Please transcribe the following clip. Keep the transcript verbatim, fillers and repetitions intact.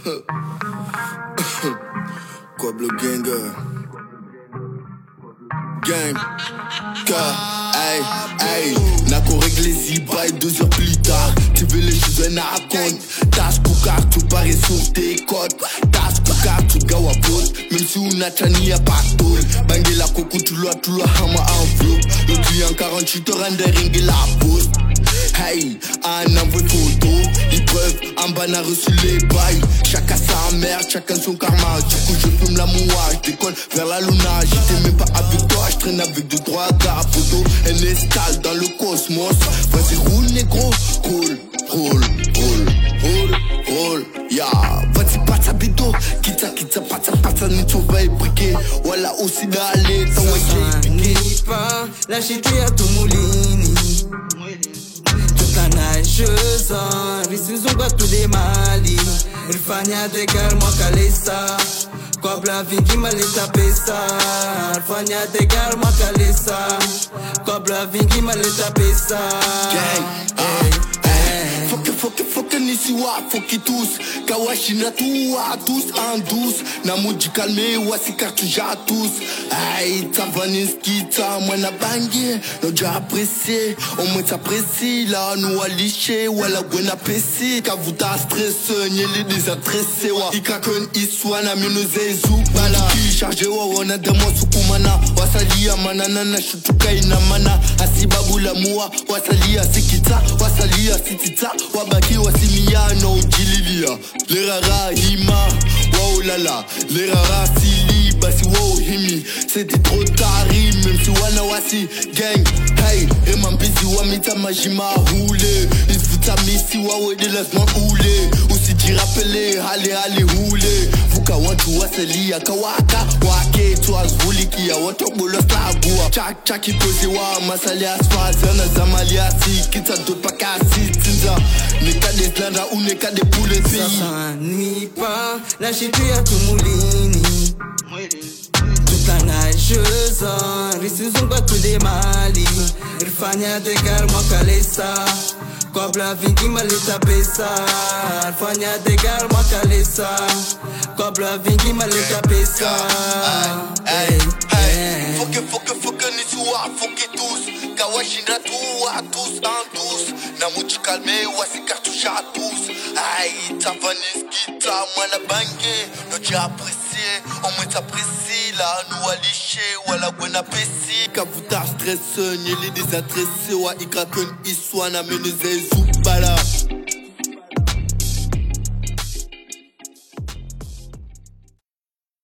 Quablo gang, gang, hey, hey. Nako réglé ziba et deux heures plus tard, tu veux les choses à raconter. Tas koukar, tu parais sur tes côtes. Tas koukar, tu gawa pote. Même si on a tani à pactole. Bangé la coco, tu l'as, tu l'as, hama enveloppe. Le client quarante-huit heures, en déringue la poste. Hey, un envoi photo, ils preuve, en bas n'a reçu les bails. Chacun sa mère, chacun son karma. Du coup je fume la moua, je décolle vers la luna. J'étais même pas avec toi, je traîne avec deux trois gars. Photo, un escale dans le cosmos. Vas-y roule négro, roule, roule, roule, roule, roule. Ya, vas-y pata bido, kita kita pata pata ni tu vas ébriquer. Voilà aussi d'aller, t'en vas Ni pas, lâchez-toi à tout moulini. La nageuse, risizunga tude mali. Rifanya tegar mwakalesa. Kobla vingi maleta pesa. Rifanya tegar mwakalesa. Kobla vingi maleta pesa. Gang, hey, hey. Foke foke foke nisi wa foke tous. Kawashi na tuwa tous en douce. Na moji calme wasi kartu ja tous. Hey, Tavaniski ta mwana bangi. No ja apprécié, au moins t'apprécie. Là nous a liché, wala gwena pesi. Kavuta stress, nyele désadressé. Wa ikakon iswa na minozezu. Bala ki chargé wa wana demo sukumana. Wasalia manana na shutuka ina mana. Asibabu la mua, wasalia sikita. Wasalia sitita, wabaki wasimia no jililia. Les rara hima, wow lala. Les rara sili, basi wow himi. C'était trop tard, même si wana wasi gang. Hey, et man busy wa mita majima roule. Ils foutent à misi wa ouais de laisse-moi rouler. Aussi t'y rappeler, allez allez rouler. Fuka wantu wasali ya kawaka. Wake tu azvuli kia watu bolo slagua. Chak chaki pose wa masali asfaza na zamali asi. Kita do pakasi tinza. Neka des landa ou neka des poules pays. Sasa ni pas, lâchez-toi à tout moulini. Toute la nageuse, risizunga tude mali. Rifanya tegar mwakalesa. Kobla vingi maleta pesa. Rifanya tegar mwakalesa. Kobla vingi maleta pesa. Hey, hey, foke foke foke nisiwa foke tous. Kawashinda tuwa tous en tous. Na muchi calme wasi kartusha tous. Hey, Tavaniski ta mwana bange. No ja apprécié, au moins t'apprécie. Là nous a liché, wala gwena pesi. Kavuta stress, nyele désadressé. Wa ikakon iswa na menezezu bala.